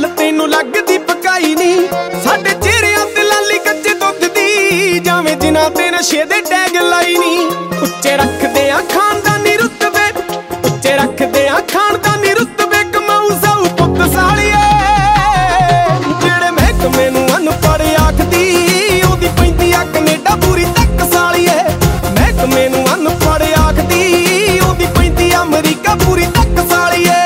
ਤੈਨੂੰ ਲੱਗਦੀ ਪਕਾਈ ਨੀ। ਸਾਡੇ ਚਿਹਰਿਆਂ ਤੇ ਲਾਲੀ ਕੱਚੇ ਦੁੱਧ ਦੀ, ਜਾਵੇਂ ਜਿਨ੍ਹਾਂ ਤੇ ਨਸ਼ੇ ਦੇ ਟੈਗ ਲਾਈ ਨੀ। ਉੱਚੇ ਰੱਖਦੇ ਆ ਖਾਨਦਾਨੀ ਰੁਤਬੇ, ਉੱਚੇ ਰੱਖਦੇ ਆ ਖਾਨਦਾਨੀ ਰੁਤਬੇ, ਕਮਾਊ ਸਾਊ ਪੁੱਤ ਸਾਲੀਏ। ਜਿਹੜੇ ਮਹਿਕਮੇ ਨੂੰ ਅਨਪੜ੍ਹ ਆਖਦੀ, ਉਹਦੀ ਪੈਂਦੀ ਆ ਕਨੇਡਾ ਪੂਰੀ ਤੱਕ ਸਾਲੀਏ। ਮਹਿਕਮੇ ਨੂੰ ਅਨਪੜ੍ਹ ਆਖਦੀ, ਉਹਦੀ ਪੈਂਦੀ ਆ ਅਮਰੀਕਾ ਪੂਰੀ ਤੱਕ ਸਾਲੀਏ।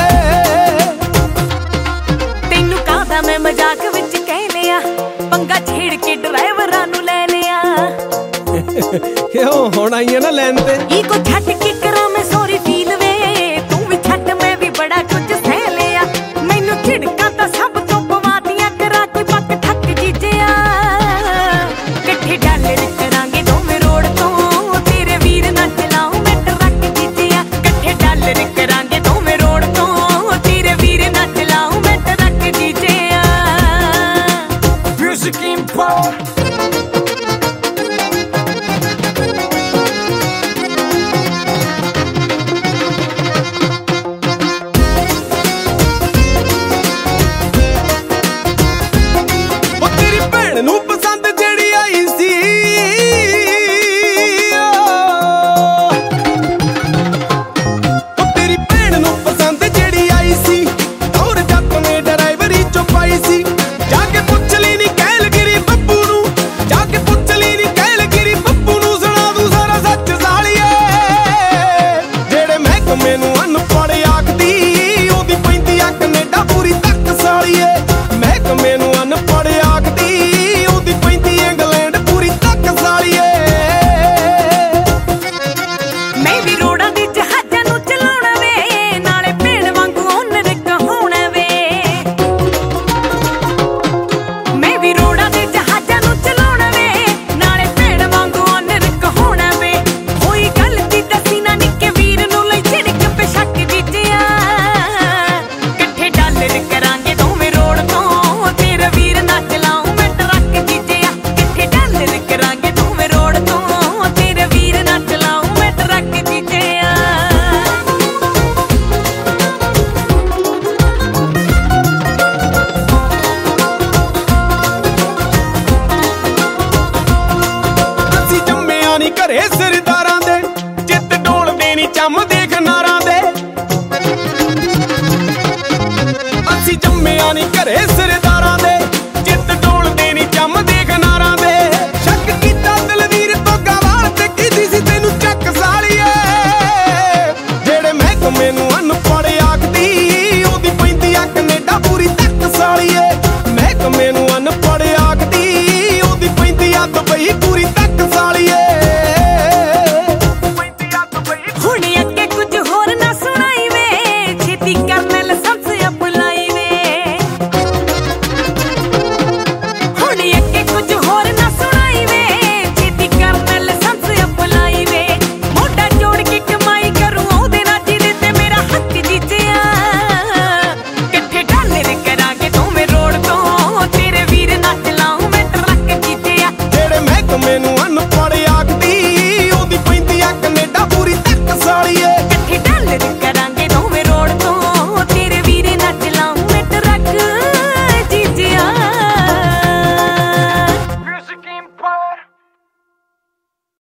ਤੈਨੂੰ ਕਾਹਦਾ ਮੈਂ ਮਜ਼ਾਕ ਵਿੱਚ ਕਹਿ ਲਿਆ, ਪੰਗਾ ਛੇੜ ਕੇ ਡਰਾਈਵਰਾਂ ਨੂੰ ਲੈ ਲਿਆ। ਕਿਉਂ ਹੁਣ ਆਈ ਆ ਨਾ ਲੈਣ ਤੇ, ਈਗੋ ਛੱਡ ਕੇ ਕਰਾਂ ਮੈਂ ਸੌਰੀ ਫੀਲ ਵੇ। ਤੂੰ ਵੀ ਛੱਡ ਮੈਂ ਵੀ ਬੜਾ ਕੁਝ ਸਹਿ ਲਿਆ। ਮੈਨੂੰ ਝਿੜਕਾਂ ਤਾਂ ਸਭ ਤੋਂ ਪਵਾਤੀਆਂ, ਕਰਾਂ ਕੋਈ ਪੱਕ ਠੱਕ ਜੀਜਿਆ। ਇਕੱਠੇ ਡਾਲਰ ਕਰਾਂਗੇ ਦੋਵੇਂ ਰੋਡ ਤੋਂ, ਤੇਰੇ ਵੀਰ ਨਾਲ ਚਲਾਉ ਮੈਂ ਟਰੱਕ ਜੀਜਿਆ। ਇਕੱਠੇ ਡਾਲਰ ਕਰਾਂਗੇ ਦੋਵੇਂ ਰੋਡ ਤੋਂ, ਤੇਰੇ ਵੀਰ ਨਾਲ ਚਲਾਉ ਮੈਂ ਟਰੱਕ ਜੀਜਿਆ। Music Import। ਨੂੰ ਪਸੰਦ ਜਿਹੜੀ ਆਈ ਸੀ, ਉਹ ਤੇਰੀ ਭੈਣ ਨੂੰ ਪਸੰਦ ਜਿਹੜੀ ਆਈ ਸੀ, ਔਰ ਜੱਟ ਨੇ ਡਰਾਈਵਰੀ ਚੋਂ ਪਾਈ ਸੀ। ਜਾ ਕੇ ਪੁੱਛ ਲਈ ਨੀ ਕਹਿਲਗਿਰੀ ਬੱਬੂ ਨੂੰ, ਜਾ ਕੇ ਪੁੱਛ ਲਈ ਨੀ ਕਹਿਲਗਿਰੀ ਬੱਬੂ ਨੂੰ, ਸੁਣਾ ਦੂੰ ਸਾਰਾ ਸੱਚ ਸਾਲੀਏ। ਜਿਹੜੇ ਮਹਿਕਮੇ ਨੂੰ ਅਨਪੜ੍ਹ ਆਖਦੀ, ਉਹਦੀ ਪੈਂਦੀ ਆ ਕਨੇਡਾ ਪੂਰੀ ਤੱਕ ਸਾਲੀਏ। ਮਹਿਕਮੇ ਨੂੰ ਅਨਪੜ੍ਹ ਆਖਦੀ, ਘਰੇ ਸਰਦਾਰਾਂ ਦੇ, ਚਿੱਤ ਡੋਲਦੇ ਨੀ ਚੰਮ ਦੇਖ ਨਾਰਾਂ ਦੇ। ਅਸੀਂ ਜੰਮਿਆ ਨੀ ਘਰੇ